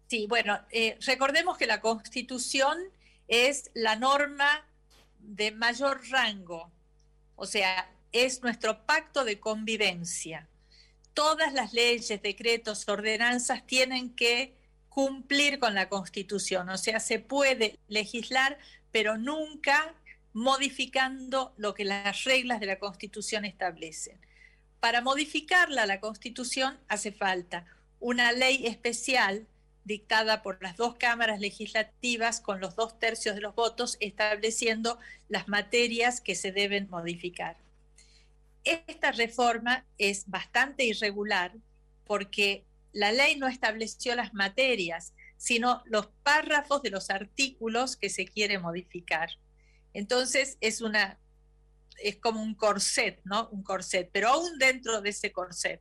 Sí, bueno, recordemos que la Constitución es la norma de mayor rango, o sea, es nuestro pacto de convivencia. Todas las leyes, decretos, ordenanzas tienen que cumplir con la Constitución, o sea, se puede legislar, pero nunca modificando lo que las reglas de la Constitución establecen. Para modificarla, la Constitución, hace falta una ley especial dictada por las dos cámaras legislativas con los 2/3 de los votos, estableciendo las materias que se deben modificar. Esta reforma es bastante irregular porque la ley no estableció las materias, sino los párrafos de los artículos que se quiere modificar. Entonces es como un corset, ¿no? Un corset, pero aún dentro de ese corset,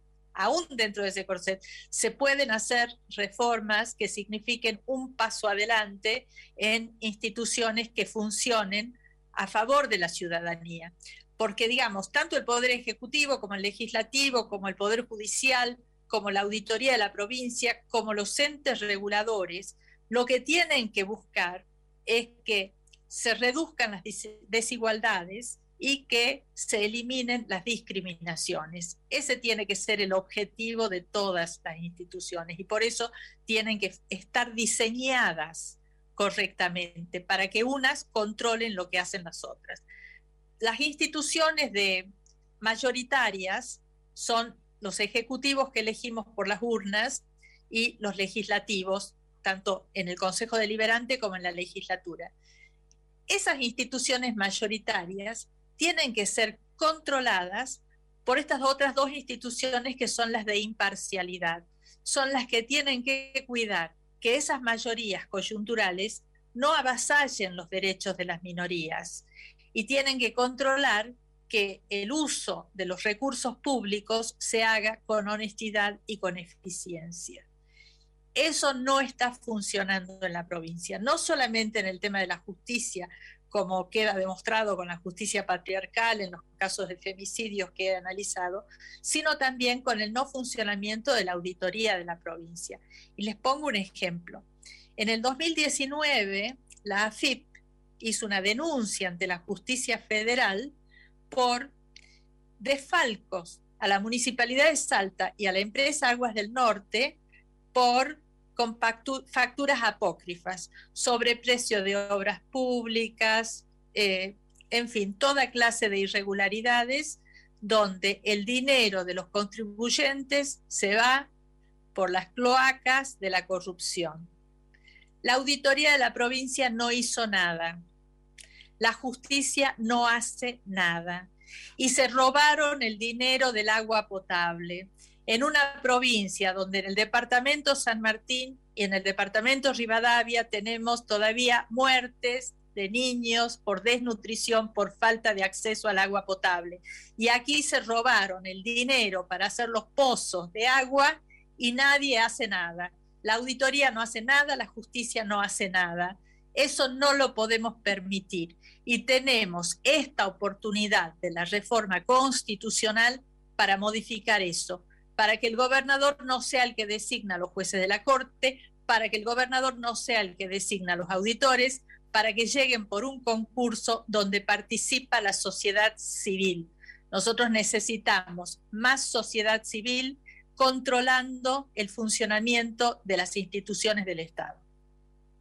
se pueden hacer reformas que signifiquen un paso adelante en instituciones que funcionen a favor de la ciudadanía. Porque, digamos, tanto el Poder Ejecutivo como el Legislativo, como el Poder Judicial, como la Auditoría de la provincia, como los entes reguladores, lo que tienen que buscar es que se reduzcan las desigualdades y que se eliminen las discriminaciones. Ese tiene que ser el objetivo de todas las instituciones y por eso tienen que estar diseñadas correctamente para que unas controlen lo que hacen las otras. Las instituciones mayoritarias son los ejecutivos que elegimos por las urnas y los legislativos, tanto en el Consejo Deliberante como en la legislatura. Esas instituciones mayoritarias tienen que ser controladas por estas otras dos instituciones que son las de imparcialidad. Son las que tienen que cuidar que esas mayorías coyunturales no avasallen los derechos de las minorías y tienen que controlar que el uso de los recursos públicos se haga con honestidad y con eficiencia. Eso no está funcionando en la provincia, no solamente en el tema de la justicia, como queda demostrado con la justicia patriarcal en los casos de femicidios que he analizado, sino también con el no funcionamiento de la auditoría de la provincia. Y les pongo un ejemplo. En el 2019, la AFIP hizo una denuncia ante la justicia federal por desfalcos a la Municipalidad de Salta y a la empresa Aguas del Norte con facturas apócrifas, sobreprecio de obras públicas, en fin, toda clase de irregularidades donde el dinero de los contribuyentes se va por las cloacas de la corrupción. La auditoría de la provincia no hizo nada. La justicia no hace nada. Y se robaron el dinero del agua potable en una provincia donde en el departamento San Martín y en el departamento Rivadavia tenemos todavía muertes de niños por desnutrición, por falta de acceso al agua potable. Y aquí se robaron el dinero para hacer los pozos de agua y nadie hace nada. La auditoría no hace nada, la justicia no hace nada. Eso no lo podemos permitir. Y tenemos esta oportunidad de la reforma constitucional para modificar eso, para que el gobernador no sea el que designa a los jueces de la Corte, para que el gobernador no sea el que designa a los auditores, para que lleguen por un concurso donde participa la sociedad civil. Nosotros necesitamos más sociedad civil controlando el funcionamiento de las instituciones del Estado.